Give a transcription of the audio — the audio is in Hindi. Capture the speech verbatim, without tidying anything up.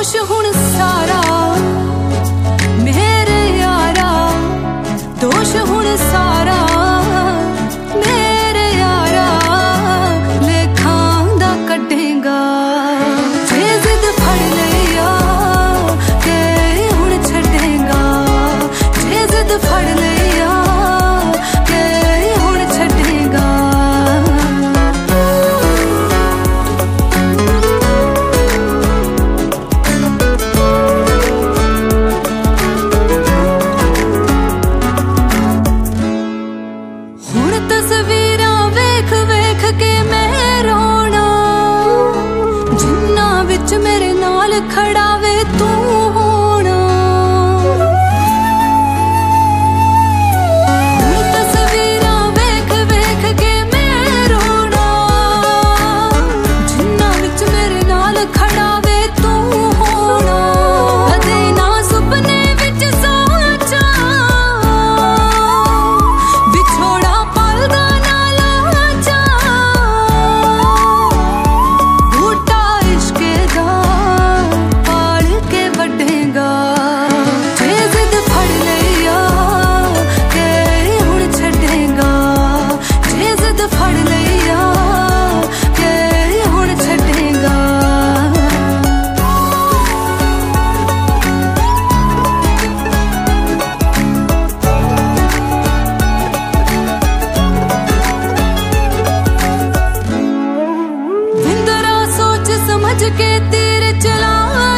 दोष हुण सारा मेरे यारा, दोष हुण सारा मेरे यारा, लेखां दा कड्डेगा जे जिद फड़ लिया के हुण छड्डेगा, जे जिद फड़ लिया के हुण छड्डेगा। हुण तस्वीरां वेख वेख के मैं रोना, जिन्ना विच मेरे नाल खड़ा वे तू होना। हुण तस्वीरां वेख वेख के मैं रोना, जिन्ना विच मेरे नाल खड़ा वे तू होना। कदे ना सुपने विच सोचा विछोड़ा पलदा ना लाचा, बूटा इश्के दा पाल के वड्डेगा, जे जिद फड़ लिया के हुण छड्डेगा, जे जिद फड़ लिया के हुण छड्डेगा। विंदरा सोच समझ के तीर चला